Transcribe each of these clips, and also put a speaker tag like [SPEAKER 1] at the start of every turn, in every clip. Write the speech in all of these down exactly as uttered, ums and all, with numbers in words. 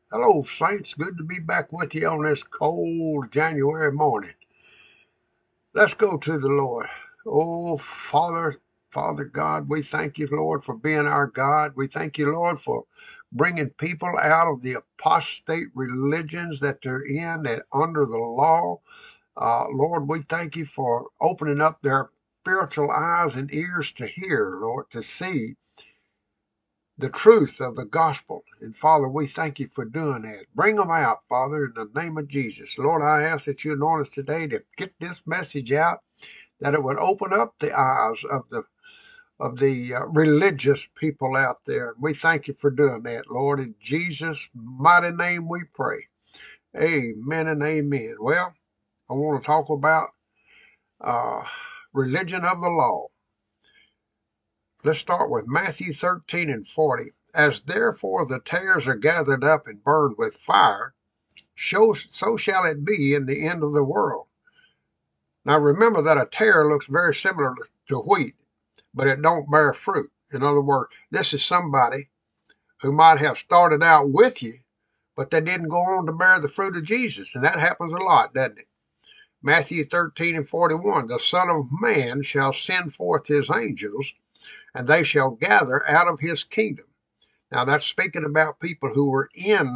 [SPEAKER 1] Hello, Saints. Good to be back with you on this cold January morning. Let's go to the Lord. Oh, Father, Father God, we thank you, Lord, for being our God. We thank you, Lord, for bringing people out of the apostate religions that they're in and under the law. Uh, Lord, we thank you for opening up their spiritual eyes and ears to hear, Lord, to see the truth of the gospel. And Father, we thank you for doing that. Bring them out, Father, in the name of Jesus. Lord, I ask that you anoint us today to get this message out, that it would open up the eyes of the of the uh, religious people out there. And we thank you for doing that, Lord. In Jesus' mighty name we pray. Amen and amen. Well, I want to talk about uh, religion of the law. Let's start with Matthew thirteen and forty. As therefore the tares are gathered up and burned with fire, so, so shall it be in the end of the world. Now remember that a tare looks very similar to wheat, but it don't bear fruit. In other words, this is somebody who might have started out with you, but they didn't go on to bear the fruit of Jesus. And that happens a lot, doesn't it? Matthew thirteen and forty-one, the Son of Man shall send forth his angels, and they shall gather out of his kingdom. Now that's speaking about people who were in,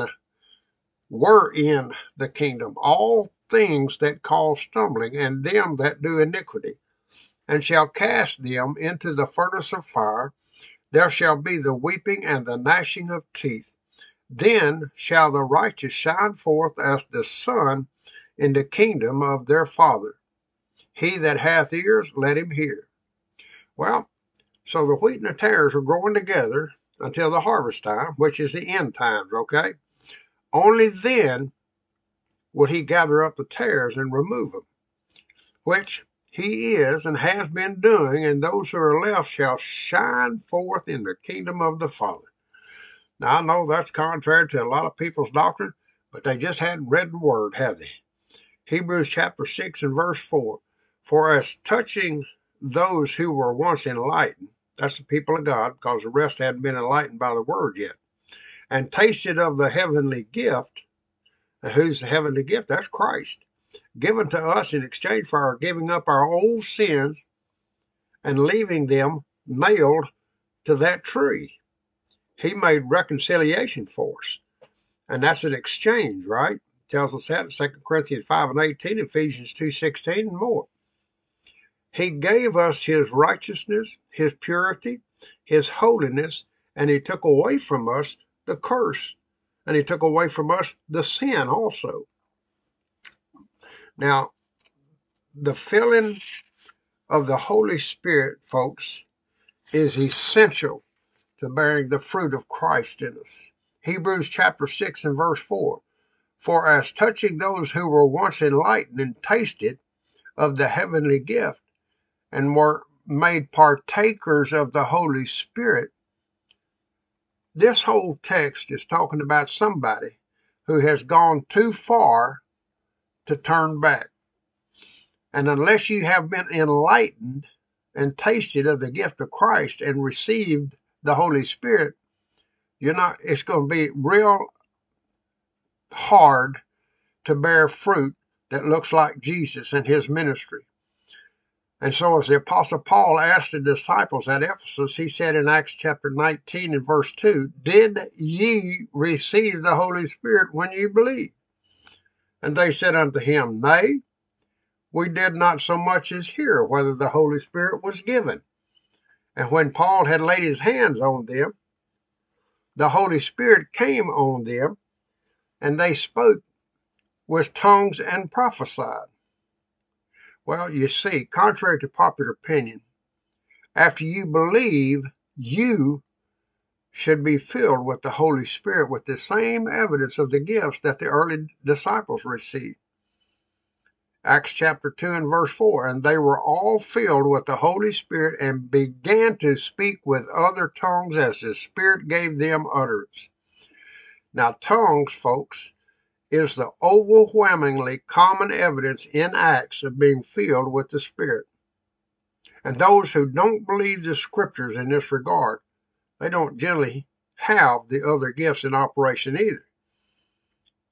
[SPEAKER 1] were in the kingdom, all things that cause stumbling, and them that do iniquity, and shall cast them into the furnace of fire. There shall be the weeping and the gnashing of teeth. Then shall the righteous shine forth as the sun in the kingdom of their Father. He that hath ears, let him hear. Well, so the wheat and the tares are growing together until the harvest time, which is the end times, okay? Only then would he gather up the tares and remove them, which he is and has been doing, and those who are left shall shine forth in the kingdom of the Father. Now, I know that's contrary to a lot of people's doctrine, but they just hadn't read the word, have they? Hebrews chapter six and verse four. For as touching those who were once enlightened, that's the people of God, because the rest hadn't been enlightened by the word yet, and tasted of the heavenly gift. Who's the heavenly gift? That's Christ, given to us in exchange for our giving up our old sins and leaving them nailed to that tree. He made reconciliation for us. And that's an exchange, right? It tells us that in Second Corinthians five and eighteen, Ephesians two sixteen, and more. He gave us his righteousness, his purity, his holiness, and he took away from us the curse. And he took away from us the sin also. Now, the filling of the Holy Spirit, folks, is essential to bearing the fruit of Christ in us. Hebrews chapter six and verse four. For as touching those who were once enlightened and tasted of the heavenly gift and were made partakers of the Holy Spirit, this whole text is talking about somebody who has gone too far to turn back. And unless you have been enlightened and tasted of the gift of Christ and received the Holy Spirit, you're not, it's going to be real hard to bear fruit that looks like Jesus and his ministry. And so as the Apostle Paul asked the disciples at Ephesus, he said in Acts chapter nineteen and verse two, did ye receive the Holy Spirit when you believed? And they said unto him, nay, we did not so much as hear whether the Holy Spirit was given. And when Paul had laid his hands on them, the Holy Spirit came on them, and they spoke with tongues and prophesied. Well, you see, contrary to popular opinion, after you believe, you should be filled with the Holy Spirit with the same evidence of the gifts that the early disciples received. Acts chapter two and verse four, and they were all filled with the Holy Spirit and began to speak with other tongues as the Spirit gave them utterance. Now, tongues, folks, is the overwhelmingly common evidence in Acts of being filled with the Spirit. And those who don't believe the scriptures in this regard, they don't generally have the other gifts in operation either.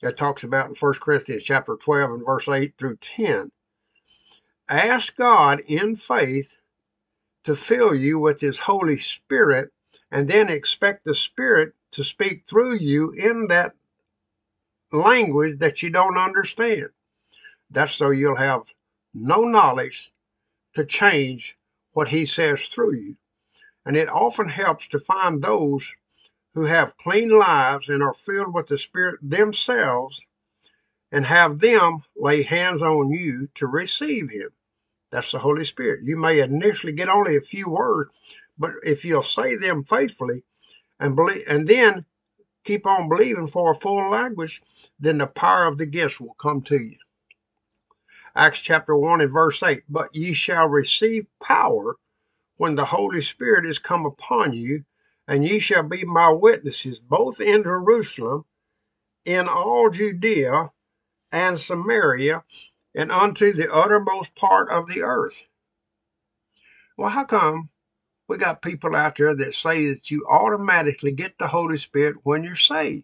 [SPEAKER 1] that talks about in First Corinthians chapter twelve and verse eight through ten. Ask God in faith to fill you with his Holy Spirit, and then expect the Spirit to speak through you in that language that you don't understand. That's so you'll have no knowledge to change what he says through you. And it often helps to find those who have clean lives and are filled with the Spirit themselves, and have them lay hands on you to receive him. That's the Holy Spirit. You may initially get only a few words, but if you'll say them faithfully and believe, and then keep on believing for a full language, then the power of the gifts will come to you. Acts chapter one and verse eight, but ye shall receive power when the Holy Spirit is come upon you, and ye shall be my witnesses both in Jerusalem, in all Judea and Samaria, and unto the uttermost part of the earth. Well, how come we got people out there that say that you automatically get the Holy Spirit when you're saved?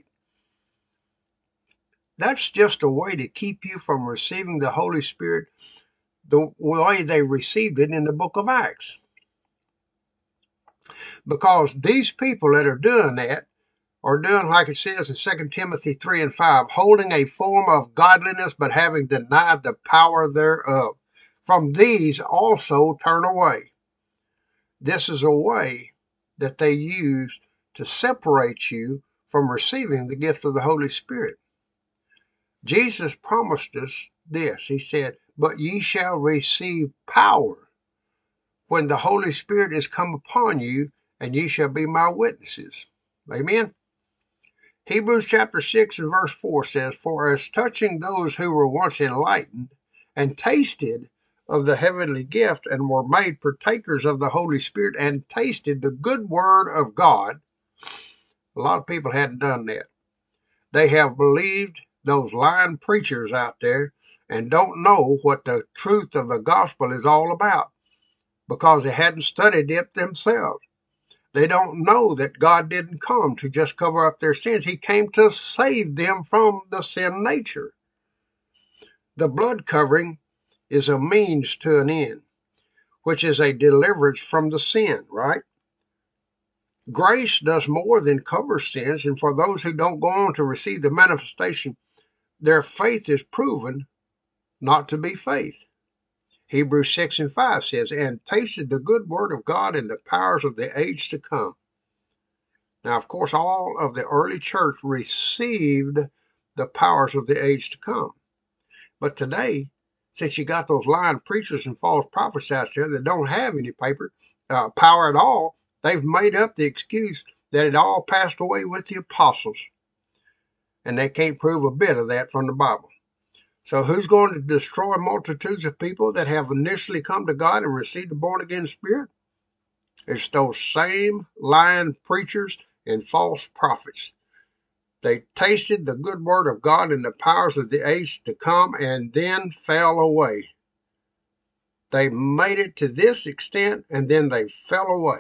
[SPEAKER 1] That's just a way to keep you from receiving the Holy Spirit the way they received it in the book of Acts. Because these people that are doing that are doing, like it says in Second Timothy three and five, holding a form of godliness, but having denied the power thereof. From these also turn away. This is a way that they use to separate you from receiving the gift of the Holy Spirit. Jesus promised us this. He said, but ye shall receive power when the Holy Spirit is come upon you, and ye shall be my witnesses. Amen. Hebrews chapter six and verse four says, for as touching those who were once enlightened and tasted of the heavenly gift, and were made partakers of the Holy Spirit, and tasted the good word of God. A lot of people hadn't done that. They have believed those lying preachers out there and don't know what the truth of the gospel is all about, because they hadn't studied it themselves. They don't know that God didn't come to just cover up their sins. He came to save them from the sin nature. The blood covering is a means to an end, which is a deliverance from the sin, right? Grace does more than cover sins, and for those who don't go on to receive the manifestation, their faith is proven not to be faith. Hebrews six and five says, and tasted the good word of God and the powers of the age to come. Now, of course, all of the early church received the powers of the age to come. But today, since you got those lying preachers and false prophets out there that don't have any paper, uh, power at all, they've made up the excuse that it all passed away with the apostles. And they can't prove a bit of that from the Bible. So who's going to destroy multitudes of people that have initially come to God and received the born-again spirit? It's those same lying preachers and false prophets. They tasted the good word of God and the powers of the age to come, and then fell away. They made it to this extent, and then they fell away.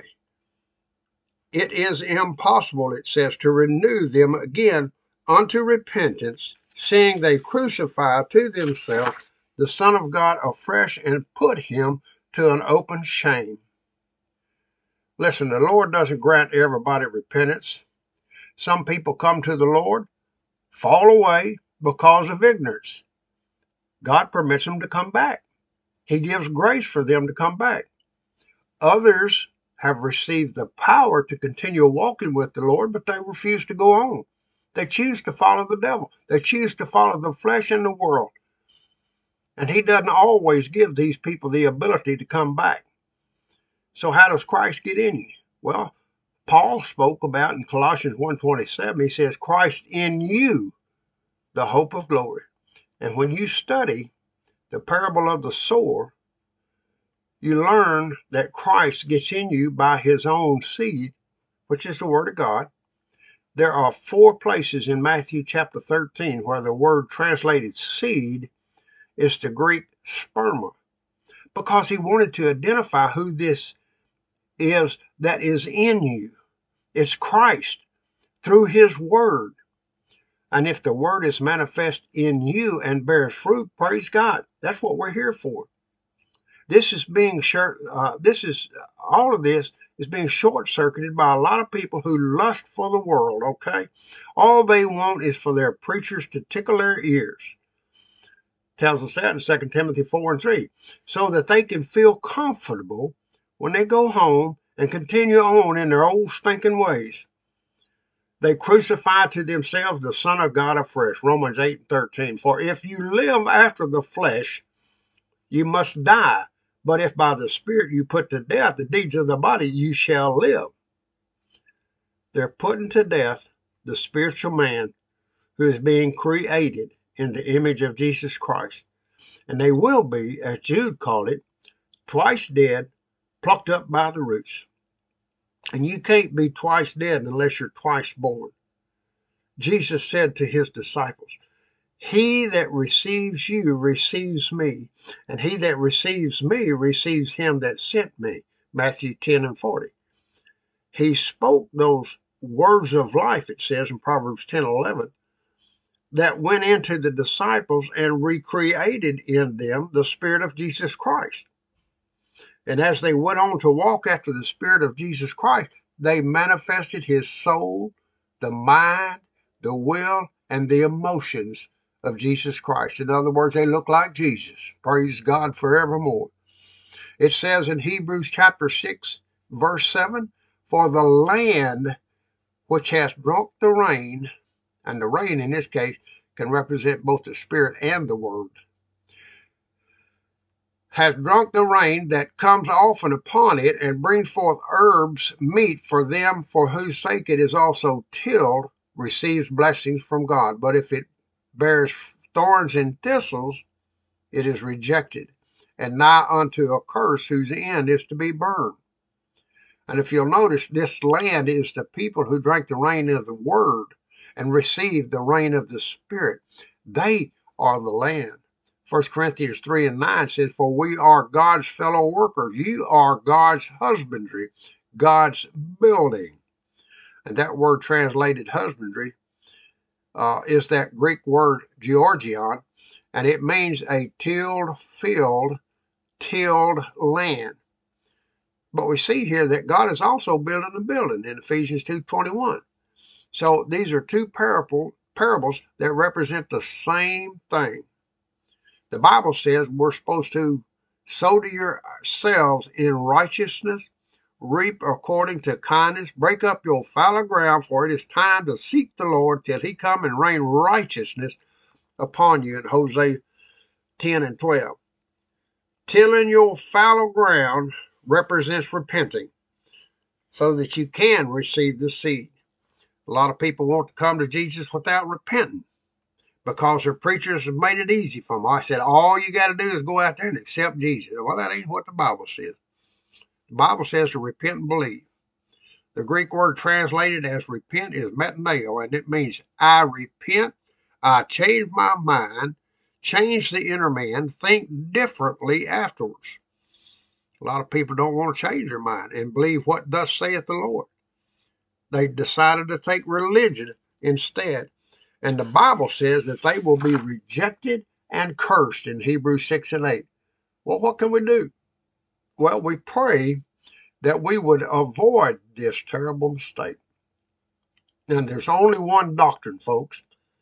[SPEAKER 1] It is impossible, it says, to renew them again unto repentance, seeing they crucify to themselves the Son of God afresh, and put him to an open shame. Listen, the Lord doesn't grant everybody repentance. Some people come to the Lord, fall away because of ignorance. God permits them to come back. He gives grace for them to come back. Others have received the power to continue walking with the Lord, but they refuse to go on. They choose to follow the devil. They choose to follow the flesh and the world. And he doesn't always give these people the ability to come back. So how does Christ get in you? Well, Paul spoke about in Colossians one twenty-seven, he says, Christ in you, the hope of glory. And when you study the parable of the sower, you learn that Christ gets in you by his own seed, which is the word of God. There are four places in Matthew chapter thirteen where the word translated seed is the Greek sperma, because he wanted to identify who this is that is in you. It's Christ through his word. And if the word is manifest in you and bears fruit, praise God. That's what we're here for. This is being short, uh, this is, all of this is being short-circuited by a lot of people who lust for the world, okay? All they want is for their preachers to tickle their ears. Tells us that in Second Timothy four and three. So that they can feel comfortable when they go home and continue on in their old stinking ways. They crucify to themselves the Son of God afresh. Romans eight and thirteen. For if you live after the flesh, you must die. But if by the Spirit you put to death the deeds of the body, you shall live. They're putting to death the spiritual man who is being created in the image of Jesus Christ. And they will be, as Jude called it, twice dead, plucked up by the roots. And you can't be twice dead unless you're twice born. Jesus said to his disciples, he that receives you receives me, and he that receives me receives him that sent me. Matthew ten and forty. He spoke those words of life, it says in Proverbs ten eleven, that went into the disciples and recreated in them the Spirit of Jesus Christ. And as they went on to walk after the Spirit of Jesus Christ, they manifested his soul, the mind, the will, and the emotions of Jesus Christ. In other words, they look like Jesus. Praise God forevermore. It says in Hebrews chapter six, verse seven, for the land which has drunk the rain, and the rain in this case can represent both the Spirit and the Word, has drunk the rain that comes often upon it, and brings forth herbs meet for them for whose sake it is also tilled, receives blessings from God. But if it bears thorns and thistles, it is rejected, and nigh unto a curse, whose end is to be burned. And if you'll notice, this land is the people who drank the rain of the Word and received the rain of the Spirit. They are the land. First Corinthians three and nine says, for we are God's fellow workers. You are God's husbandry, God's building. And that word translated husbandry uh, is that Greek word georgion, and it means a tilled field, tilled land. But we see here that God is also building a building in Ephesians two twenty-one. So these are two parable, parables that represent the same thing. The Bible says we're supposed to sow to yourselves in righteousness, reap according to kindness, break up your fallow ground, for it is time to seek the Lord till he come and rain righteousness upon you, in Hosea ten and twelve. Tilling your fallow ground represents repenting so that you can receive the seed. A lot of people want to come to Jesus without repenting because their preachers have made it easy for them. I said, all you got to do is go out there and accept Jesus. Well, that ain't what the Bible says. The Bible says to repent and believe. The Greek word translated as repent is metanoeo, and it means I repent, I change my mind, change the inner man, think differently afterwards. A lot of people don't want to change their mind and believe what thus saith the Lord. They decided to take religion instead. And the Bible says that they will be rejected and cursed in Hebrews six and eight. Well, what can we do? Well, we pray that we would avoid this terrible mistake. And there's only one doctrine, folks.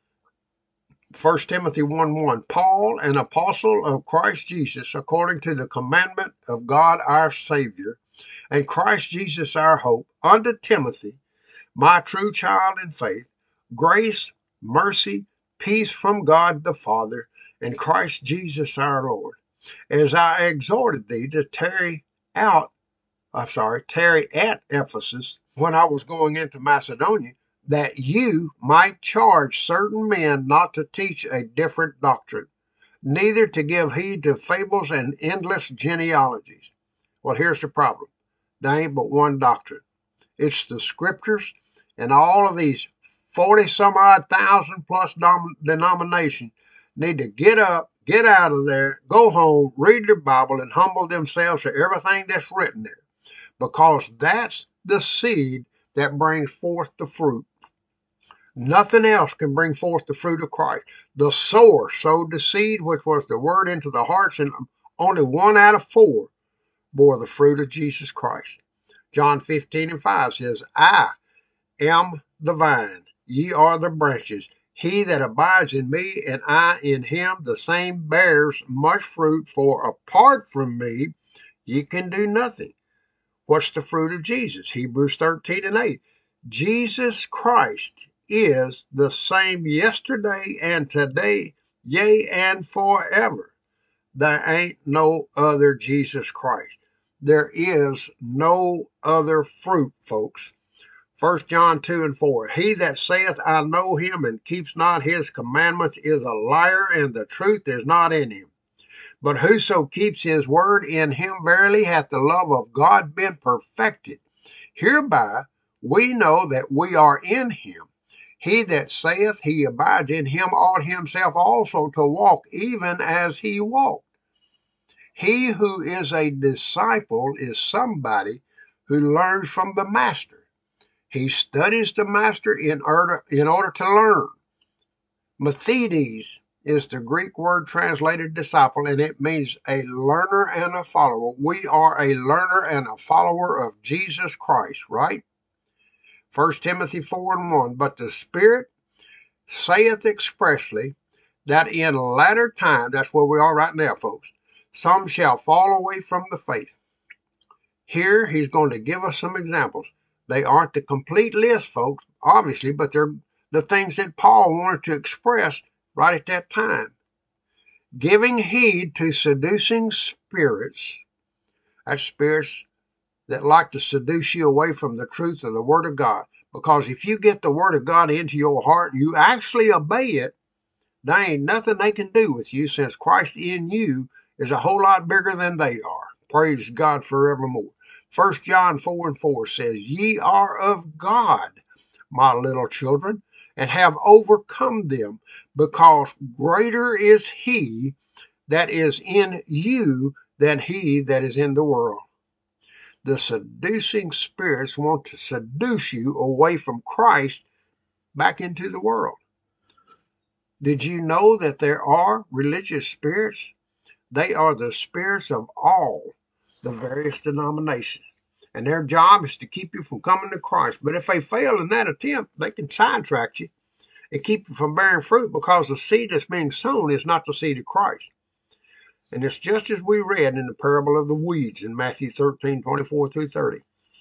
[SPEAKER 1] First Timothy one one, Paul, an apostle of Christ Jesus, according to the commandment of God our Savior, and Christ Jesus our hope, unto Timothy, my true child in faith, grace, mercy, peace from God the Father, and Christ Jesus our Lord. As I exhorted thee to tarry out, I'm sorry, tarry at Ephesus when I was going into Macedonia, that you might charge certain men not to teach a different doctrine, neither to give heed to fables and endless genealogies. Well, here's the problem. There ain't but one doctrine. It's the scriptures, and all of these forty some odd thousand plus denominations need to get up, get out of there, go home, read their Bible, and humble themselves to everything that's written there, because that's the seed that brings forth the fruit. Nothing else can bring forth the fruit of Christ. The sower sowed the seed, which was the word, into the hearts, and only one out of four bore the fruit of Jesus Christ. John fifteen and five says, I am the vine, ye are the branches. He that abides in me and I in him, the same bears much fruit, for apart from me ye can do nothing. What's the fruit of Jesus? Hebrews thirteen and eight. Jesus Christ is the same yesterday and today, yea, and forever. There ain't no other Jesus Christ. There is no other fruit, folks. First John two and four. He that saith, I know him, and keeps not his commandments is a liar, and the truth is not in him. But whoso keeps his word, in him verily hath the love of God been perfected. Hereby we know that we are in him. He that saith he abides in him ought himself also to walk even as he walked. He who is a disciple is somebody who learns from the master. He studies the master in order, in order to learn. Mathetes is the Greek word translated disciple, and it means a learner and a follower. We are a learner and a follower of Jesus Christ, right? First Timothy four and one. But the Spirit saith expressly that in latter time, that's where we are right now, folks, some shall fall away from the faith. Here he's going to give us some examples. They aren't the complete list, folks, obviously, but they're the things that Paul wanted to express right at that time. Giving heed to seducing spirits, that's spirits that like to seduce you away from the truth of the Word of God. Because if you get the Word of God into your heart and you actually obey it, there ain't nothing they can do with you, since Christ in you is a whole lot bigger than they are. Praise God forevermore. First John four and four says, Ye are of God, my little children, and have overcome them, because greater is he that is in you than he that is in the world. The seducing spirits want to seduce you away from Christ back into the world. Did you know that there are religious spirits? They are the spirits of all the various denominations. And their job is to keep you from coming to Christ. But if they fail in that attempt, they can sidetrack you and keep you from bearing fruit, because the seed that's being sown is not the seed of Christ. And it's just as we read in the parable of the weeds in Matthew thirteen, twenty-four through thirty.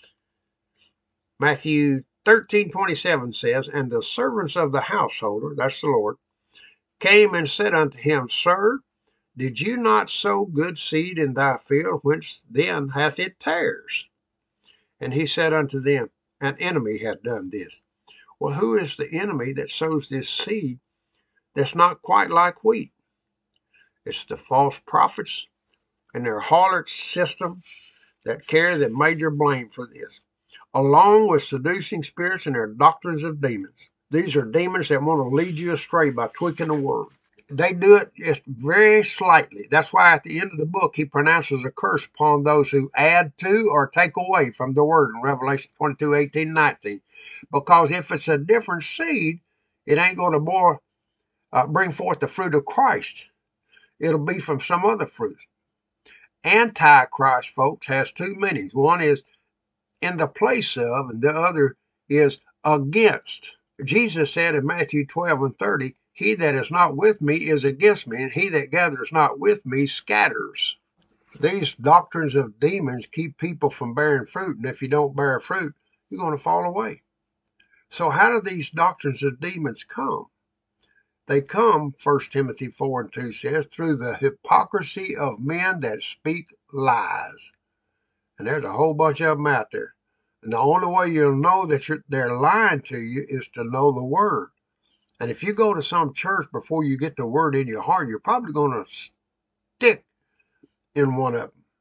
[SPEAKER 1] Matthew thirteen, twenty-seven says, And the servants of the householder, that's the Lord, came and said unto him, Sir, did you not sow good seed in thy field? Whence then hath it tares? And he said unto them, An enemy hath done this. Well, who is the enemy that sows this seed that's not quite like wheat? It's the false prophets and their harlot system that carry the major blame for this, along with seducing spirits and their doctrines of demons. These are demons that want to lead you astray by tweaking the word. They do it just very slightly. That's why at the end of the book, he pronounces a curse upon those who add to or take away from the word in Revelation twenty-two, eighteen, nineteen. Because if it's a different seed, it ain't going to more, uh, bring forth the fruit of Christ. It'll be from some other fruit. Antichrist, folks, has two meanings. One is in the place of, and the other is against. Jesus said in Matthew twelve and thirty, He that is not with me is against me, and he that gathers not with me scatters. These doctrines of demons keep people from bearing fruit, and if you don't bear fruit, you're going to fall away. So how do these doctrines of demons come? They come, First Timothy four and two says, through the hypocrisy of men that speak lies. And there's a whole bunch of them out there. And the only way you'll know that you're, they're lying to you is to know the word. And if you go to some church before you get the word in your heart, you're probably going to stick in one of them.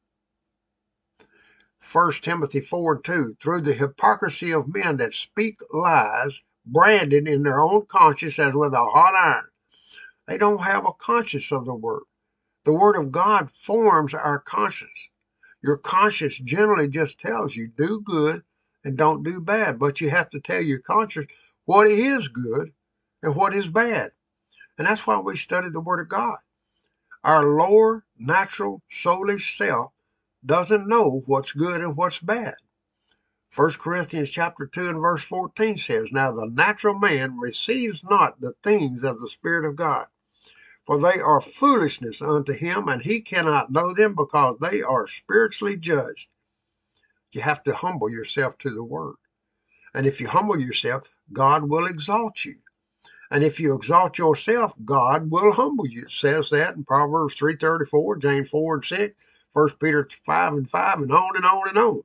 [SPEAKER 1] First Timothy four and two, through the hypocrisy of men that speak lies, branded in their own conscience as with a hot iron. They don't have a conscience of the word. The word of God forms our conscience. Your conscience generally just tells you do good and don't do bad, but you have to tell your conscience what is good and what is bad. And that's why we study the Word of God. Our lower, natural, soulish self doesn't know what's good and what's bad. First Corinthians chapter two and verse fourteen says, "Now the natural man receives not the things of the Spirit of God, for they are foolishness unto him, and he cannot know them because they are spiritually judged." You have to humble yourself to the Word. And if you humble yourself, God will exalt you. And if you exalt yourself, God will humble you. It says that in Proverbs three thirty-four, James four and six, First Peter five and five, and on and on and on.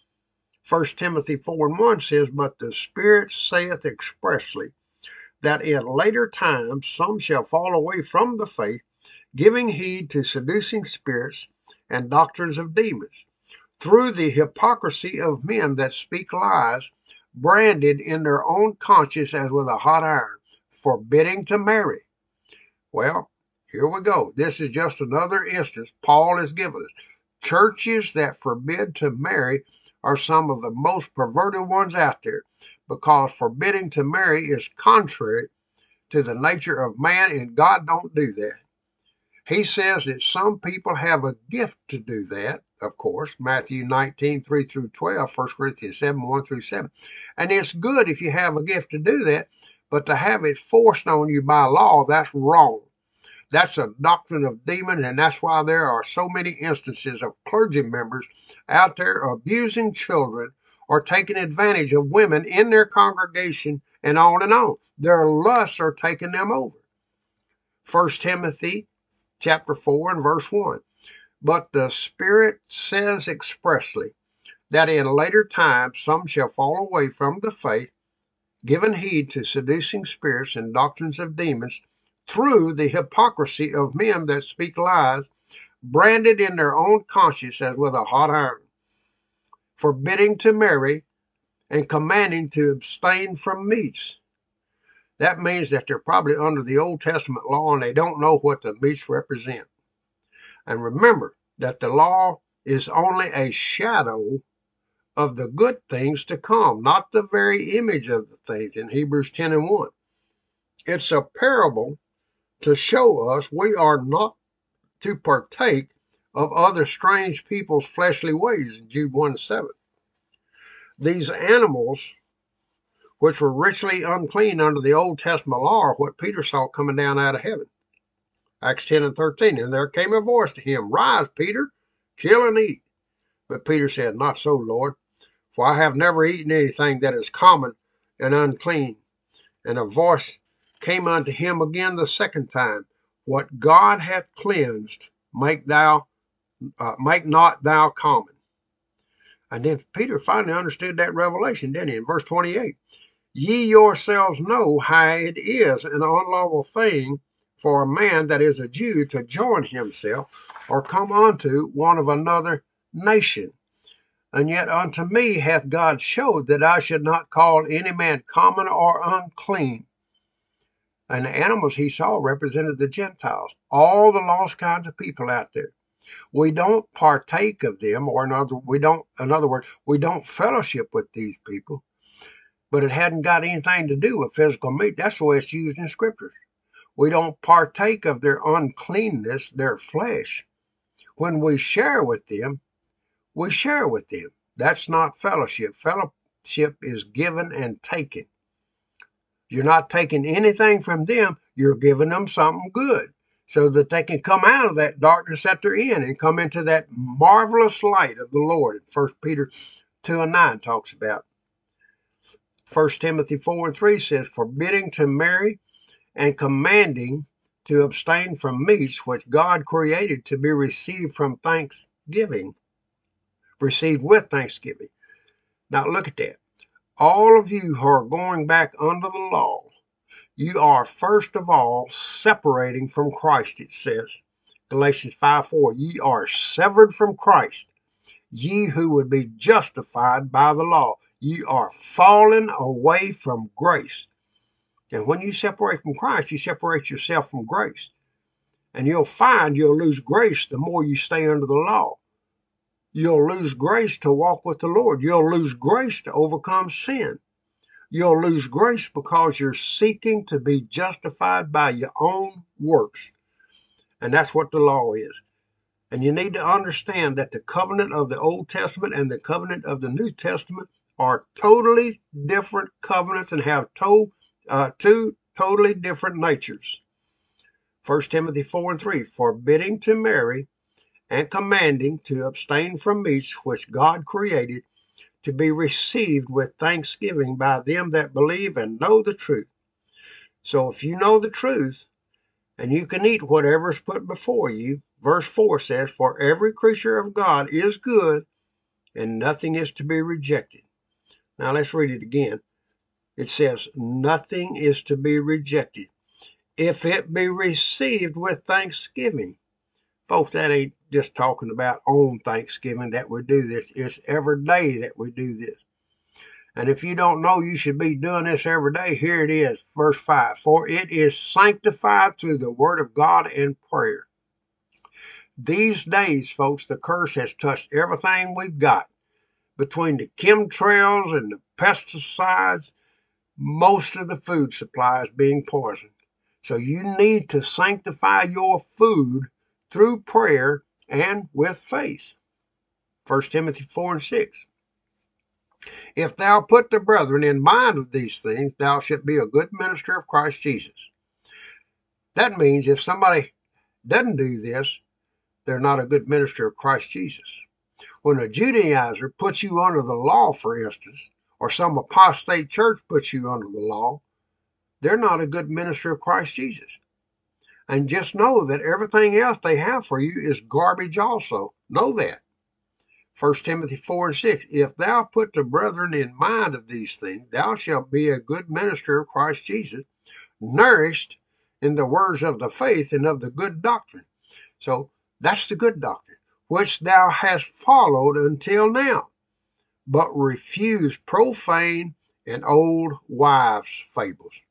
[SPEAKER 1] First Timothy four and one says, "But the Spirit saith expressly, that in later times some shall fall away from the faith, giving heed to seducing spirits and doctrines of demons, through the hypocrisy of men that speak lies, branded in their own conscience as with a hot iron, forbidding to marry." Well, here we go. This is just another instance Paul is giving us. Churches that forbid to marry are some of the most perverted ones out there, because forbidding to marry is contrary to the nature of man, and God don't do that. He says that some people have a gift to do that, of course, Matthew nineteen, three through twelve, First Corinthians seven, one through seven. And it's good if you have a gift to do that, but to have it forced on you by law, that's wrong. That's a doctrine of demons, and that's why there are so many instances of clergy members out there abusing children or taking advantage of women in their congregation, and on and on. Their lusts are taking them over. First Timothy chapter four and verse one. "But the Spirit says expressly, that in later times some shall fall away from the faith, giving heed to seducing spirits and doctrines of demons, through the hypocrisy of men that speak lies, branded in their own conscience as with a hot iron, forbidding to marry, and commanding to abstain from meats." That means that they're probably under the Old Testament law and they don't know what the meats represent. And remember that the law is only a shadow of the good things to come, not the very image of the things in Hebrews ten and one. It's a parable to show us we are not to partake of other strange people's fleshly ways in Jude one and seven. These animals, which were richly unclean under the Old Testament law, are what Peter saw coming down out of heaven. Acts ten and thirteen, "And there came a voice to him, Rise, Peter, kill and eat. But Peter said, Not so, Lord, for I have never eaten anything that is common and unclean. And a voice came unto him again the second time, What God hath cleansed, make thou uh, make not thou common." And then Peter finally understood that revelation, didn't he? In verse twenty-eight, "Ye yourselves know how it is an unlawful thing for a man that is a Jew to join himself or come unto one of another nation. And yet unto me hath God showed that I should not call any man common or unclean." And the animals he saw represented the Gentiles, all the lost kinds of people out there. We don't partake of them, or in other, we don't, in other words, we don't fellowship with these people, but it hadn't got anything to do with physical meat. That's the way it's used in scriptures. We don't partake of their uncleanness, their flesh. When we share with them, we share with them. That's not fellowship. Fellowship is given and taken. You're not taking anything from them. You're giving them something good so that they can come out of that darkness that they're in and come into that marvelous light of the Lord. First Peter two and nine talks about. First Timothy four and three says, "Forbidding to marry and commanding to abstain from meats which God created to be received from thanksgiving." Received with thanksgiving. Now look at that. All of you who are going back under the law, you are first of all separating from Christ, it says. Galatians five four, "Ye are severed from Christ, ye who would be justified by the law. Ye are fallen away from grace." And when you separate from Christ, you separate yourself from grace. And you'll find you'll lose grace the more you stay under the law. You'll lose grace to walk with the Lord. You'll lose grace to overcome sin. You'll lose grace because you're seeking to be justified by your own works. And that's what the law is. And you need to understand that the covenant of the Old Testament and the covenant of the New Testament are totally different covenants and have to, uh, two totally different natures. First Timothy four and three, forbidding to marry and commanding to abstain from meats which God created to be received with thanksgiving by them that believe and know the truth. So if you know the truth, and you can eat whatever is put before you, verse four says, for every creature of God is good, and nothing is to be rejected. Now let's read it again. It says, nothing is to be rejected, if it be received with thanksgiving. Folks, that ain't just talking about on Thanksgiving that we do this. It's every day that we do this. And if you don't know you should be doing this every day, here it is, verse five. For it is sanctified through the word of God and prayer. These days, folks, the curse has touched everything we've got. Between the chemtrails and the pesticides, most of the food supply is being poisoned. So you need to sanctify your food through prayer and with faith. First Timothy four and six. If thou put the brethren in mind of these things, thou shalt be a good minister of Christ Jesus. That means if somebody doesn't do this, they're not a good minister of Christ Jesus. When a Judaizer puts you under the law, for instance, or some apostate church puts you under the law, they're not a good minister of Christ Jesus. And just know that everything else they have for you is garbage also. Know that. First Timothy four and six, if thou put the brethren in mind of these things, thou shalt be a good minister of Christ Jesus, nourished in the words of the faith and of the good doctrine. So that's the good doctrine, which thou hast followed until now, but refuse profane and old wives' fables.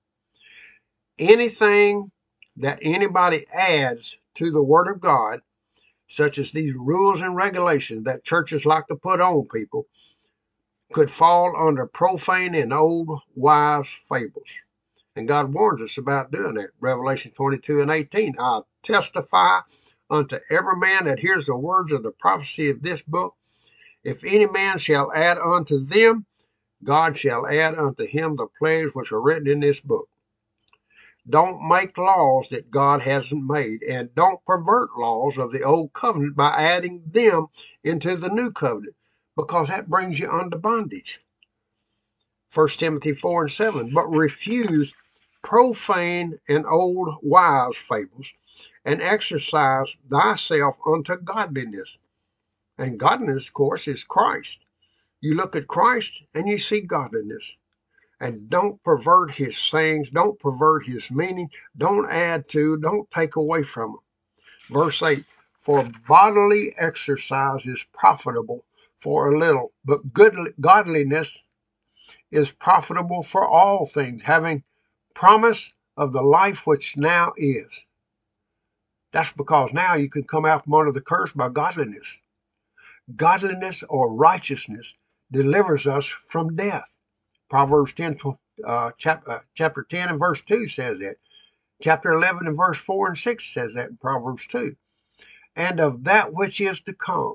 [SPEAKER 1] Anything that anybody adds to the Word of God, such as these rules and regulations that churches like to put on people, could fall under profane and old wives' fables. And God warns us about doing that. Revelation twenty-two and eighteen, I testify unto every man that hears the words of the prophecy of this book, if any man shall add unto them, God shall add unto him the plagues which are written in this book. Don't make laws that God hasn't made, and don't pervert laws of the old covenant by adding them into the new covenant, because that brings you under bondage. First Timothy four and seven, but refuse profane and old wives' fables, and exercise thyself unto godliness. And godliness, of course, is Christ. You look at Christ and you see godliness. And don't pervert his sayings, don't pervert his meaning, don't add to, don't take away from him. Verse eight, for bodily exercise is profitable for a little, but good, godliness is profitable for all things, having promise of the life which now is. That's because now you can come out from under the curse by godliness. Godliness or righteousness delivers us from death. Proverbs ten, uh, chap, uh, chapter ten and verse two says that. Chapter eleven and verse four and six says that in Proverbs two. And of that which is to come.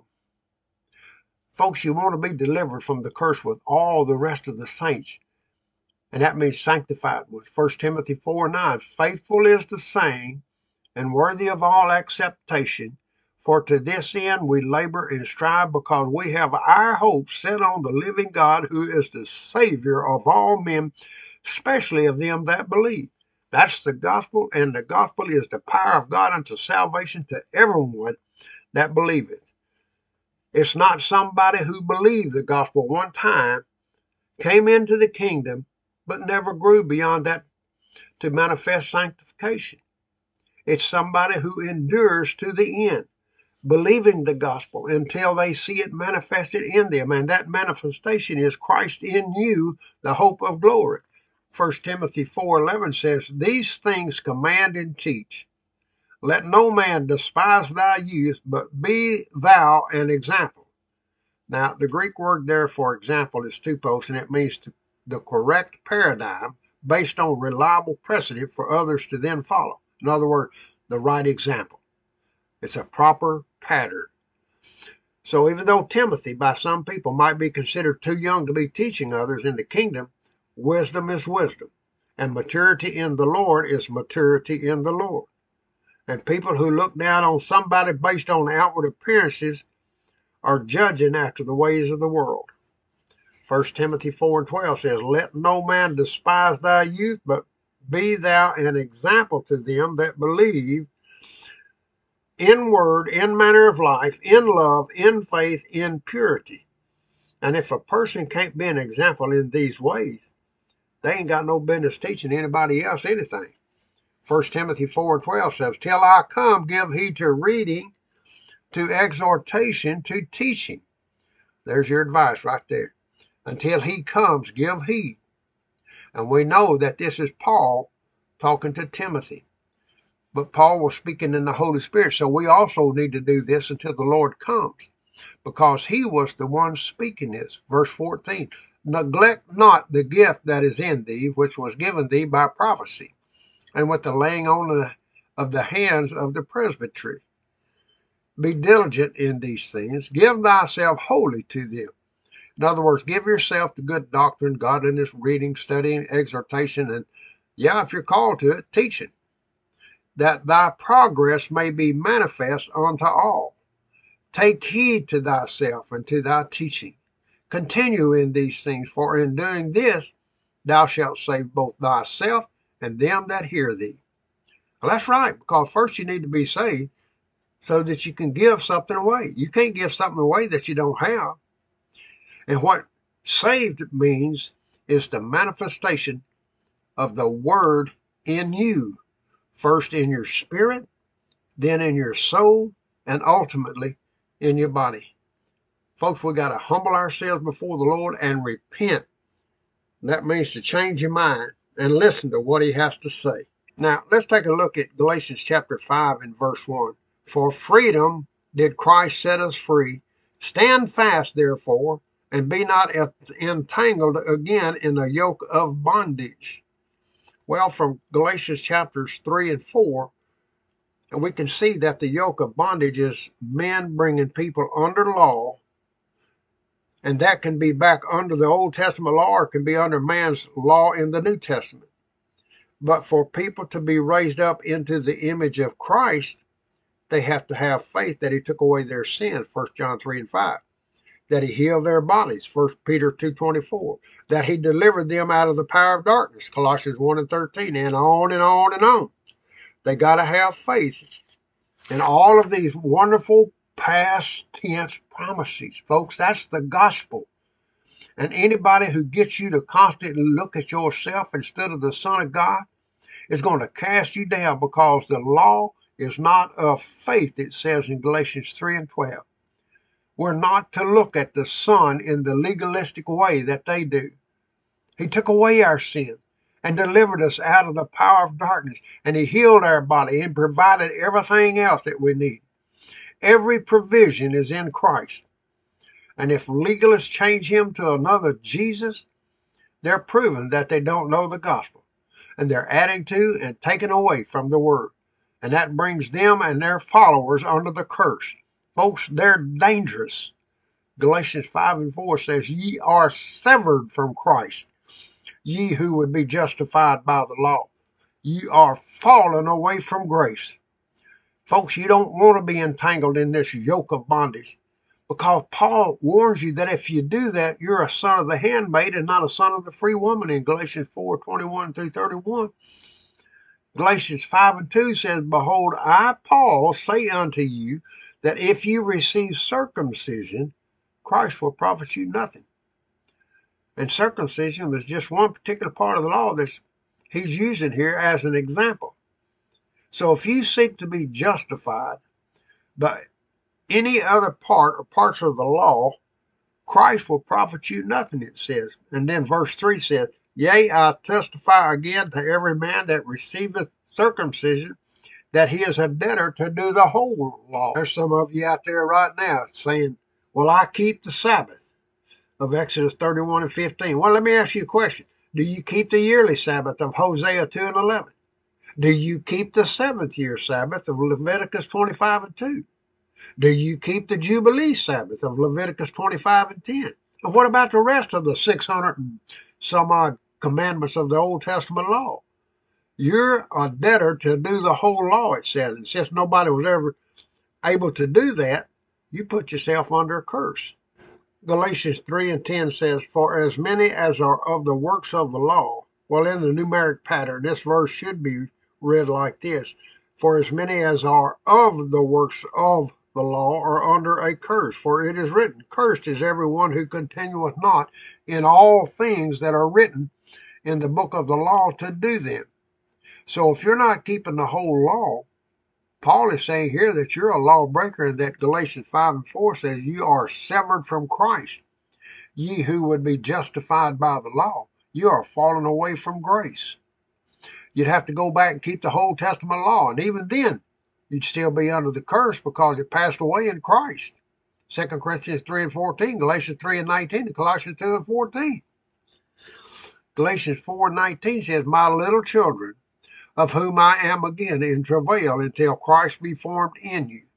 [SPEAKER 1] Folks, you want to be delivered from the curse with all the rest of the saints. And that means sanctified with First Timothy four nine. Faithful is the saying, and worthy of all acceptation. For to this end we labor and strive, because we have our hope set on the living God, who is the Savior of all men, especially of them that believe. That's the gospel, and the gospel is the power of God unto salvation to everyone that believeth. It's not somebody who believed the gospel one time, came into the kingdom, but never grew beyond that to manifest sanctification. It's somebody who endures to the end, believing the gospel until they see it manifested in them. And that manifestation is Christ in you, the hope of glory. First Timothy four eleven says, these things command and teach. Let no man despise thy youth, but be thou an example. Now, the Greek word there for example is tupos, and it means to the correct paradigm based on reliable precedent for others to then follow. In other words, the right example. It's a proper pattern. So even though Timothy, by some people, might be considered too young to be teaching others in the kingdom, wisdom is wisdom, and maturity in the Lord is maturity in the Lord. And people who look down on somebody based on outward appearances are judging after the ways of the world. First Timothy four and twelve says, let no man despise thy youth, but be thou an example to them that believe, in word, in manner of life, in love, in faith, in purity. And if a person can't be an example in these ways, they ain't got no business teaching anybody else anything. First Timothy four and twelve says, till I come, give heed to reading, to exhortation, to teaching. There's your advice right there. Until he comes, give heed. And we know that this is Paul talking to Timothy. But Paul was speaking in the Holy Spirit, so we also need to do this until the Lord comes, because he was the one speaking this. Verse fourteen, neglect not the gift that is in thee, which was given thee by prophecy, and with the laying on of the, of the hands of the presbytery. Be diligent in these things. Give thyself wholly to them. In other words, give yourself to good doctrine, godliness, reading, studying, exhortation, and, yeah, if you're called to it, teaching, that thy progress may be manifest unto all. Take heed to thyself and to thy teaching. Continue in these things, for in doing this thou shalt save both thyself and them that hear thee. Well, that's right, because first you need to be saved so that you can give something away. You can't give something away that you don't have. And what saved means is the manifestation of the word in you, first in your spirit, then in your soul, and ultimately in your body. Folks, we got to humble ourselves before the Lord and repent. That means to change your mind and listen to what he has to say. Now, let's take a look at Galatians chapter five and verse one. For freedom did Christ set us free. Stand fast, therefore, and be not entangled again in a yoke of bondage. Well, from Galatians chapters three and four, and we can see that the yoke of bondage is men bringing people under law, and that can be back under the Old Testament law or it can be under man's law in the New Testament. But for people to be raised up into the image of Christ, they have to have faith that he took away their sins, First John three and five, that he healed their bodies, First Peter two twenty-four, that he delivered them out of the power of darkness, Colossians one and thirteen, and on and on and on. They got to have faith in all of these wonderful past tense promises. Folks, that's the gospel. And anybody who gets you to constantly look at yourself instead of the Son of God is going to cast you down, because the law is not of faith, it says in Galatians three and twelve. We're not to look at the Son in the legalistic way that they do. He took away our sin and delivered us out of the power of darkness, and he healed our body and provided everything else that we need. Every provision is in Christ. And if legalists change him to another Jesus, they're proving that they don't know the gospel. And they're adding to and taking away from the word. And that brings them and their followers under the curse. Folks, they're dangerous. Galatians five and four says, ye are severed from Christ, ye who would be justified by the law. Ye are fallen away from grace. Folks, you don't want to be entangled in this yoke of bondage, because Paul warns you that if you do that, you're a son of the handmaid and not a son of the free woman in Galatians four twenty-one through thirty-one. Galatians five and two says, behold, I, Paul, say unto you, that if you receive circumcision, Christ will profit you nothing. And circumcision was just one particular part of the law that he's using here as an example. So if you seek to be justified by any other part or parts of the law, Christ will profit you nothing, it says. And then verse three says, yea, I testify again to every man that receiveth circumcision, that he is a debtor to do the whole law. There's some of you out there right now saying, well, I keep the Sabbath. of Exodus thirty-one and fifteen. Well, let me ask you a question. Do you keep the yearly Sabbath of Hosea two and eleven? Do you keep the seventh year Sabbath of Leviticus twenty-five and two? Do you keep the Jubilee Sabbath of Leviticus twenty-five and ten? And what about the rest of the six hundred and some odd commandments of the Old Testament law? You're a debtor to do the whole law, it says. And since nobody was ever able to do that, you put yourself under a curse. Galatians three and ten says, for as many as are of the works of the law, well, in the numeric pattern, this verse should be read like this. For as many as are of the works of the law are under a curse. For it is written, cursed is everyone who continueth not in all things that are written in the book of the law to do them. So if you're not keeping the whole law, Paul is saying here that you're a lawbreaker, and that Galatians five and four says you are severed from Christ. Ye who would be justified by the law, you are falling away from grace. You'd have to go back and keep the whole Testament law, and even then, you'd still be under the curse because it passed away in Christ. Second Corinthians three and fourteen, Galatians three and nineteen, and Colossians two and fourteen. Galatians four and nineteen says, my little children, of whom I am again in travail until Christ be formed in you.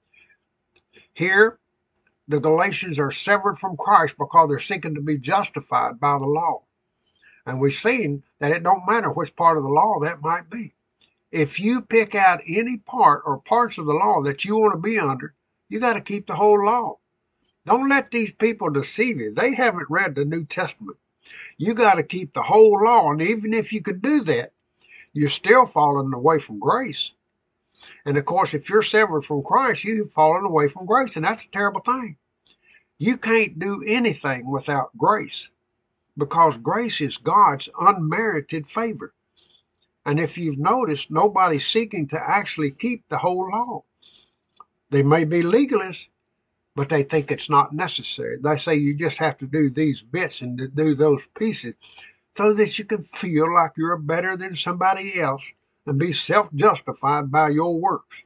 [SPEAKER 1] Here, the Galatians are severed from Christ because they're seeking to be justified by the law. And we've seen that it don't matter which part of the law that might be. If you pick out any part or parts of the law that you want to be under, you got to keep the whole law. Don't let these people deceive you. They haven't read the New Testament. You got to keep the whole law. And even if you could do that, you're still falling away from grace. And of course, if you're severed from Christ, you've fallen away from grace. And that's a terrible thing. You can't do anything without grace, because grace is God's unmerited favor. And if you've noticed, nobody's seeking to actually keep the whole law. They may be legalists, but they think it's not necessary. They say you just have to do these bits and to do those pieces so that you can feel like you're better than somebody else and be self-justified by your works.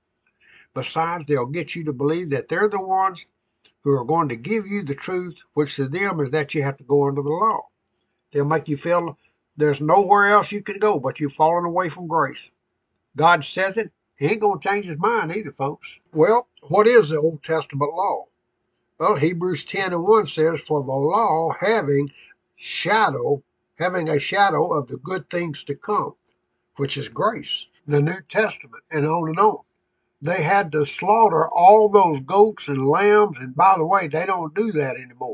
[SPEAKER 1] Besides, they'll get you to believe that they're the ones who are going to give you the truth, which to them is that you have to go under the law. They'll make you feel there's nowhere else you can go, but you've fallen away from grace. God says it. He ain't going to change his mind either, folks. Well, what is the Old Testament law? Well, Hebrews ten and one says, for the law having shadow, having a shadow of the good things to come, which is grace. The New Testament, and on and on. They had to slaughter all those goats and lambs, and by the way, they don't do that anymore.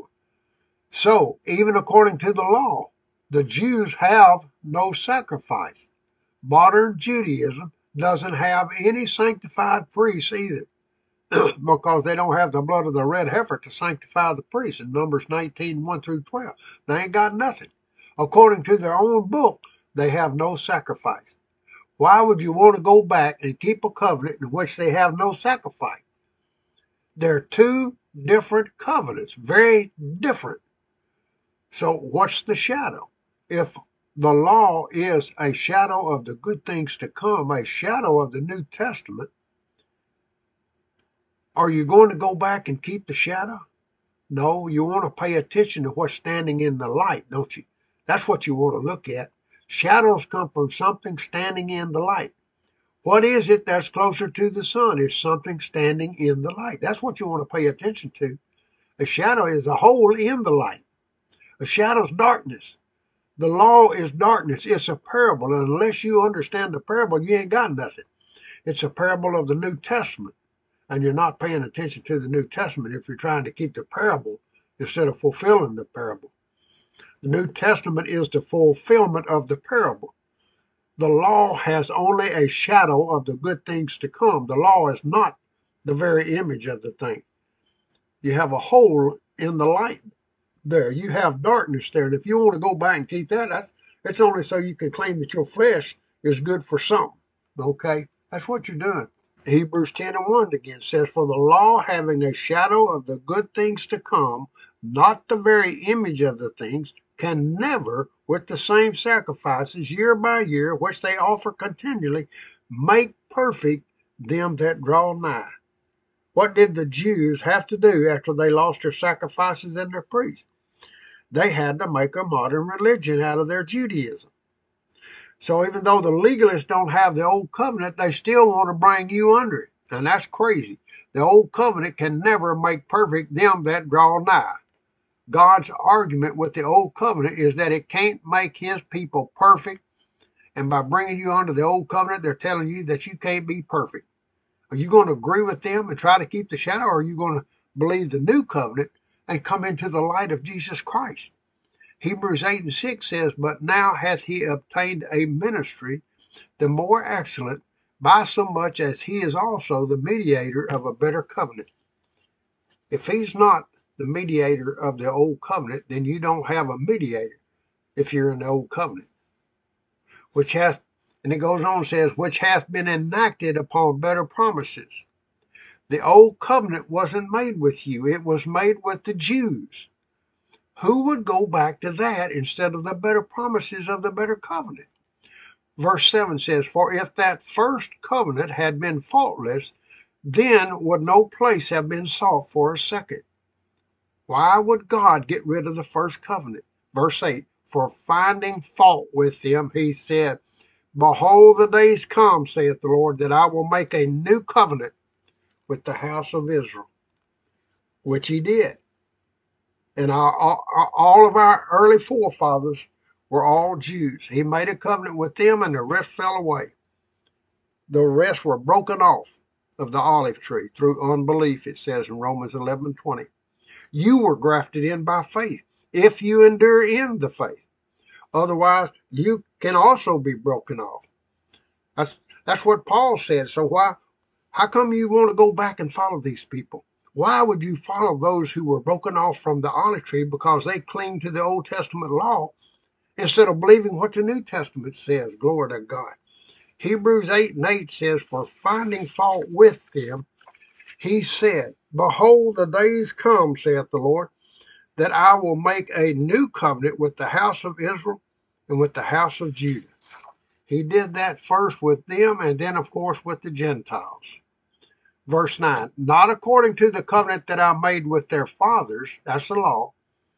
[SPEAKER 1] So, even according to the law, the Jews have no sacrifice. Modern Judaism doesn't have any sanctified priests either, because they don't have the blood of the red heifer to sanctify the priests in Numbers nineteen, one through twelve. They ain't got nothing. According to their own book, they have no sacrifice. Why would you want to go back and keep a covenant in which they have no sacrifice? They're two different covenants, very different. So what's the shadow? If the law is a shadow of the good things to come, a shadow of the New Testament, are you going to go back and keep the shadow? No, you want to pay attention to what's standing in the light, don't you? That's what you want to look at. Shadows come from something standing in the light. What is it that's closer to the sun? It's something standing in the light. That's what you want to pay attention to. A shadow is a hole in the light. A shadow's darkness. The law is darkness. It's a parable. And unless you understand the parable, you ain't got nothing. It's a parable of the New Testament. And you're not paying attention to the New Testament if you're trying to keep the parable instead of fulfilling the parable. The New Testament is the fulfillment of the parable. The law has only a shadow of the good things to come. The law is not the very image of the thing. You have a hole in the light there. You have darkness there. And if you want to go back and keep that, that's it's only so you can claim that your flesh is good for something. Okay? That's what you're doing. Hebrews ten and one again says, for the law having a shadow of the good things to come, not the very image of the things, can never, with the same sacrifices year by year, which they offer continually, make perfect them that draw nigh. What did the Jews have to do after they lost their sacrifices and their priests? They had to make a modern religion out of their Judaism. So even though the legalists don't have the old covenant, they still want to bring you under it. And that's crazy. The old covenant can never make perfect them that draw nigh. God's argument with the old covenant is that it can't make his people perfect. And by bringing you under the old covenant, they're telling you that you can't be perfect. Are you going to agree with them and try to keep the shadow, or are you going to believe the new covenant and come into the light of Jesus Christ? Hebrews eight and six says, but now hath he obtained a ministry the more excellent, by so much as he is also the mediator of a better covenant. If he's not the mediator of the old covenant, then you don't have a mediator if you're in the old covenant. Which hath, and it goes on and says, which hath been enacted upon better promises. The old covenant wasn't made with you, it was made with the Jews. Who would go back to that instead of the better promises of the better covenant? Verse seven says, for if that first covenant had been faultless, then would no place have been sought for a second. Why would God get rid of the first covenant? Verse eight, for finding fault with them, he said, behold, the days come, saith the Lord, that I will make a new covenant with the house of Israel, which he did. And our, our, all of our early forefathers were all Jews. He made a covenant with them, and the rest fell away. The rest were broken off of the olive tree through unbelief, it says in Romans eleven twenty. You were grafted in by faith, if you endure in the faith. Otherwise, you can also be broken off. That's that's what Paul said. So why, how come you want to go back and follow these people? Why would you follow those who were broken off from the olive tree because they cling to the Old Testament law instead of believing what the New Testament says? Glory to God. Hebrews eight and eight says, for finding fault with them, he said, behold, the days come, saith the Lord, that I will make a new covenant with the house of Israel and with the house of Judah. He did that first with them and then, of course, with the Gentiles. Verse nine, not according to the covenant that I made with their fathers, that's the law,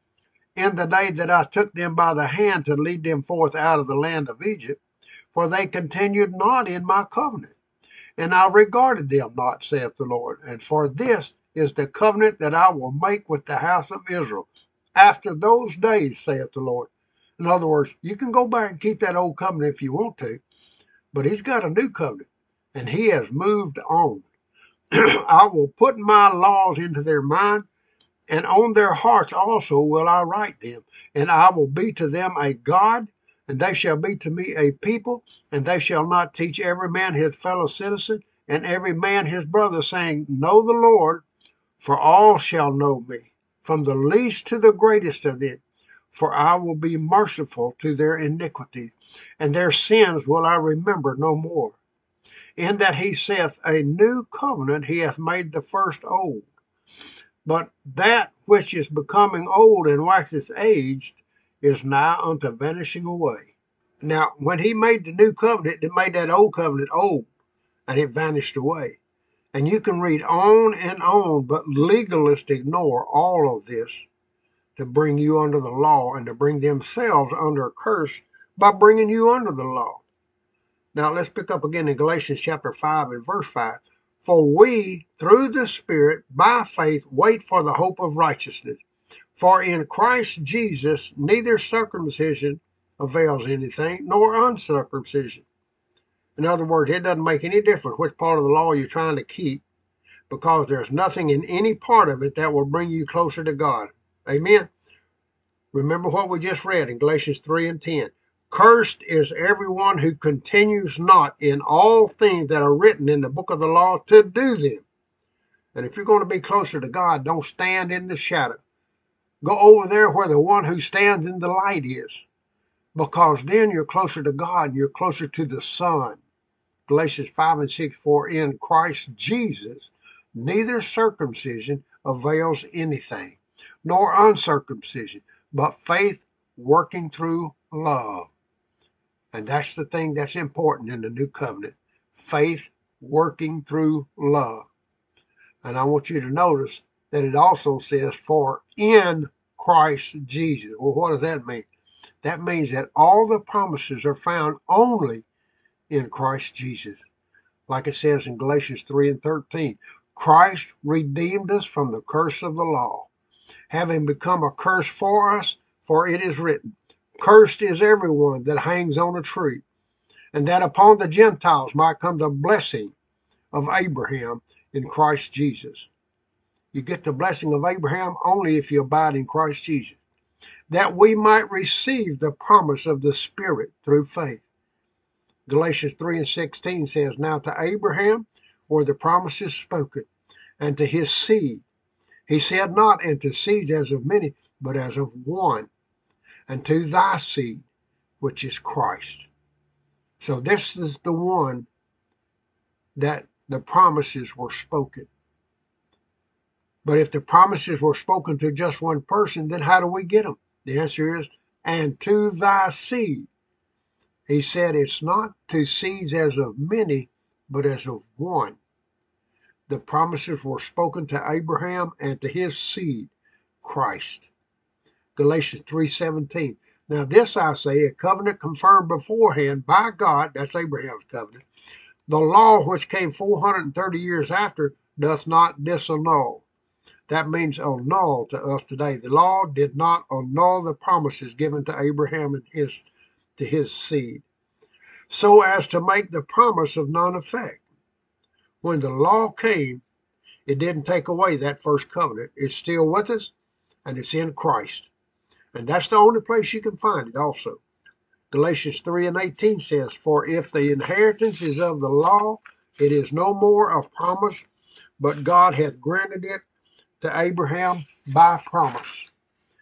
[SPEAKER 1] in the day that I took them by the hand to lead them forth out of the land of Egypt, for they continued not in my covenant, and I regarded them not, saith the Lord. And for this is the covenant that I will make with the house of Israel after those days, saith the Lord. In other words, you can go back and keep that old covenant if you want to, but he's got a new covenant, and he has moved on. I will put my laws into their mind, and on their hearts also will I write them. And I will be to them a God, and they shall be to me a people, and they shall not teach every man his fellow citizen, and every man his brother, saying, know the Lord, for all shall know me, from the least to the greatest of them. For I will be merciful to their iniquities, and their sins will I remember no more. In that he saith, a new covenant he hath made the first old. But that which is becoming old and waxeth aged is nigh unto vanishing away. Now, when he made the new covenant, it made that old covenant old, and it vanished away. And you can read on and on, but legalists ignore all of this to bring you under the law and to bring themselves under a curse by bringing you under the law. Now, let's pick up again in Galatians chapter five and verse five. For we, through the Spirit, by faith, wait for the hope of righteousness. For in Christ Jesus, neither circumcision avails anything, nor uncircumcision. In other words, it doesn't make any difference which part of the law you're trying to keep, because there's nothing in any part of it that will bring you closer to God. Amen? Remember what we just read in Galatians three and ten. Cursed is everyone who continues not in all things that are written in the book of the law to do them. And if you're going to be closer to God, don't stand in the shadow. Go over there where the one who stands in the light is, because then you're closer to God and you're closer to the Son. Galatians five and six, for in Christ Jesus, neither circumcision avails anything, nor uncircumcision, but faith working through love. And that's the thing that's important in the new covenant. Faith working through love. And I want you to notice that it also says, for in Christ Jesus. Well, what does that mean? That means that all the promises are found only in Christ Jesus. Like it says in Galatians three and thirteen, Christ redeemed us from the curse of the law, having become a curse for us, for it is written, cursed is everyone that hangs on a tree, and that upon the Gentiles might come the blessing of Abraham in Christ Jesus. You get the blessing of Abraham only if you abide in Christ Jesus, that we might receive the promise of the Spirit through faith. Galatians three and sixteen says, now to Abraham were the promises spoken, and to his seed. He said not, and to seeds as of many, but as of one, and to thy seed, which is Christ. So this is the one that the promises were spoken. But if the promises were spoken to just one person, then how do we get them? The answer is, and to thy seed. He said it's not to seeds as of many, but as of one. The promises were spoken to Abraham and to his seed, Christ. Galatians three seventeen. Now this I say, a covenant confirmed beforehand by God, that's Abraham's covenant. The law which came four hundred thirty years after doth not disannul. That means annul to us today. The law did not annul the promises given to Abraham and his to his seed, so as to make the promise of none effect. When the law came, it didn't take away that first covenant. It's still with us, and it's in Christ. And that's the only place you can find it also. Galatians three and eighteen says, for if the inheritance is of the law, it is no more of promise, but God hath granted it to Abraham by promise.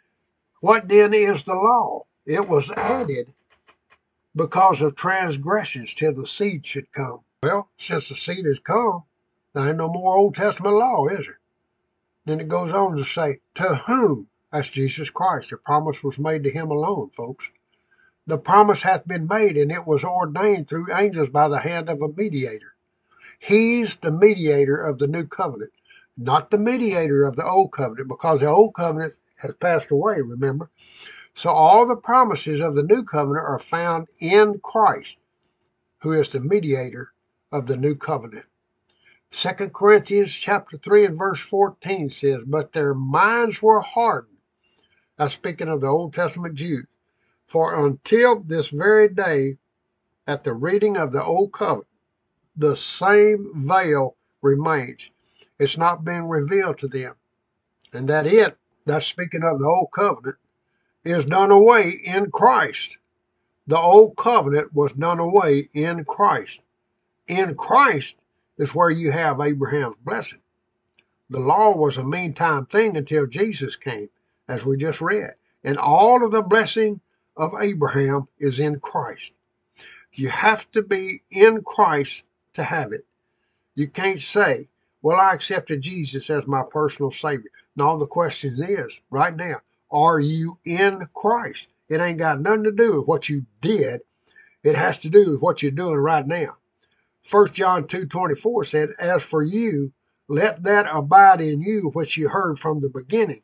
[SPEAKER 1] What then is the law? It was added because of transgressions till the seed should come. Well, since the seed has come, there ain't no more Old Testament law, is there? Then it goes on to say, to whom? That's Jesus Christ. The promise was made to him alone, folks. The promise hath been made, and it was ordained through angels by the hand of a mediator. He's the mediator of the new covenant, not the mediator of the old covenant, because the old covenant has passed away, remember? So all the promises of the new covenant are found in Christ, who is the mediator of the new covenant. Second Corinthians chapter three and verse fourteen says, but their minds were hardened. Now speaking of the Old Testament Jews, for until this very day, at the reading of the old covenant, the same veil remains. It's not being revealed to them. And that it, that's speaking of the old covenant, is done away in Christ. The old covenant was done away in Christ. In Christ is where you have Abraham's blessing. The law was a meantime thing until Jesus came, as we just read. And all of the blessing of Abraham is in Christ. You have to be in Christ to have it. You can't say, well, I accepted Jesus as my personal Savior. No, the question is, right now, are you in Christ? It ain't got nothing to do with what you did. It has to do with what you're doing right now. First John two twenty-four said, as for you, let that abide in you which you heard from the beginning.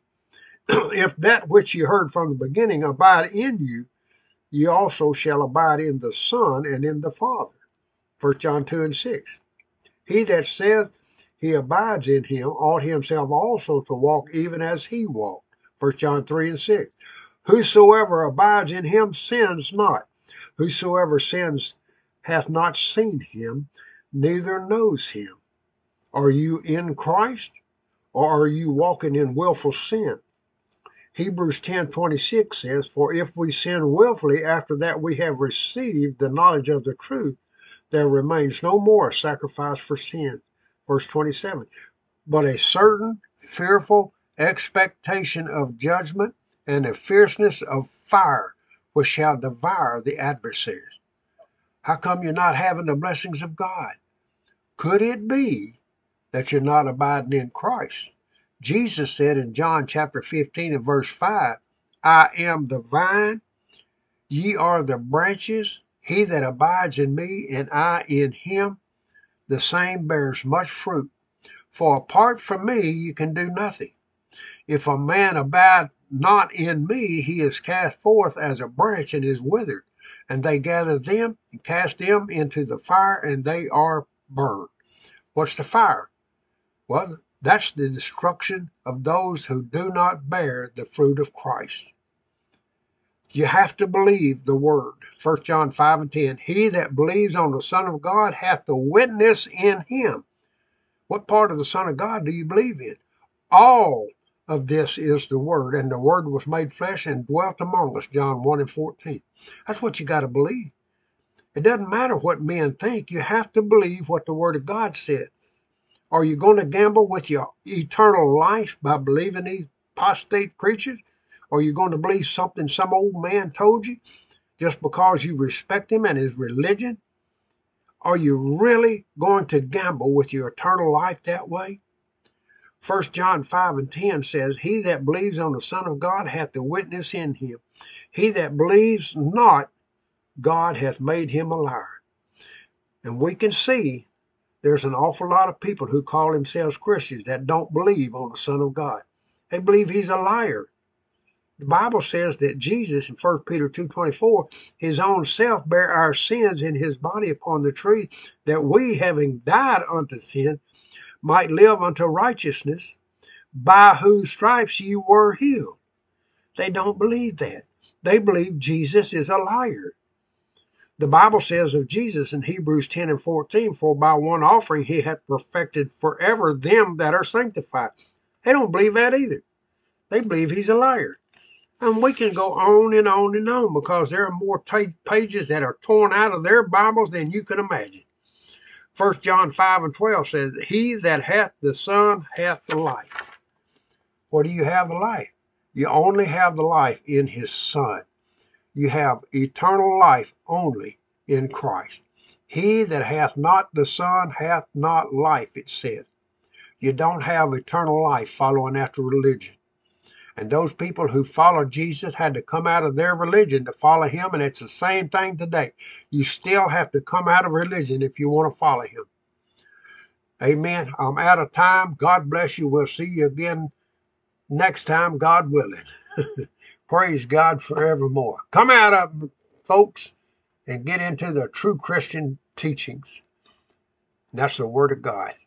[SPEAKER 1] If that which you heard from the beginning abide in you, ye also shall abide in the Son and in the Father. First John two and six. He that saith he abides in him ought himself also to walk even as he walked. First John three and six. Whosoever abides in him sins not. Whosoever sins hath not seen him, neither knows him. Are you in Christ, or are you walking in willful sin? Hebrews ten twenty-six says, for if we sin willfully after that we have received the knowledge of the truth, there remains no more sacrifice for sin. Verse twenty-seven, but a certain fearful expectation of judgment and a fierceness of fire, which shall devour the adversaries. How come you're not having the blessings of God? Could it be that you're not abiding in Christ? Jesus said in John chapter fifteen and verse five, I am the vine, ye are the branches. He that abides in me and I in him, the same bears much fruit. For apart from me, you can do nothing. If a man abide not in me, he is cast forth as a branch and is withered. And they gather them and cast them into the fire, and they are burned. What's the fire? Well, that's the destruction of those who do not bear the fruit of Christ. You have to believe the word. First John five and ten. He that believes on the Son of God hath the witness in him. What part of the Son of God do you believe in? All of this is the word, and the word was made flesh and dwelt among us, John one and fourteen. That's what you got to believe. It doesn't matter what men think. You have to believe what the word of God said. Are you going to gamble with your eternal life by believing these apostate preachers? Or are you going to believe something some old man told you just because you respect him and his religion? Are you really going to gamble with your eternal life that way? First John five and ten says, he that believes on the Son of God hath the witness in him. He that believes not, God hath made him a liar. And we can see there's an awful lot of people who call themselves Christians that don't believe on the Son of God. They believe he's a liar. The Bible says that Jesus in First Peter two twenty-four, his own self bare our sins in his body upon the tree, that we, having died unto sin, might live unto righteousness, by whose stripes you were healed. They don't believe that. They believe Jesus is a liar. The Bible says of Jesus in Hebrews ten and fourteen, for by one offering he hath perfected forever them that are sanctified. They don't believe that either. They believe he's a liar. And we can go on and on and on, because there are more pages that are torn out of their Bibles than you can imagine. First John five and twelve says, he that hath the Son hath the life. What do you have the life? You only have the life in his Son. You have eternal life only in Christ. He that hath not the Son hath not life, it says. You don't have eternal life following after religion. And those people who followed Jesus had to come out of their religion to follow him, and it's the same thing today. You still have to come out of religion if you want to follow him. Amen. I'm out of time. God bless you. We'll see you again next time, God willing. Praise God forevermore. Come out of them, folks, and get into the true Christian teachings. And that's the Word of God.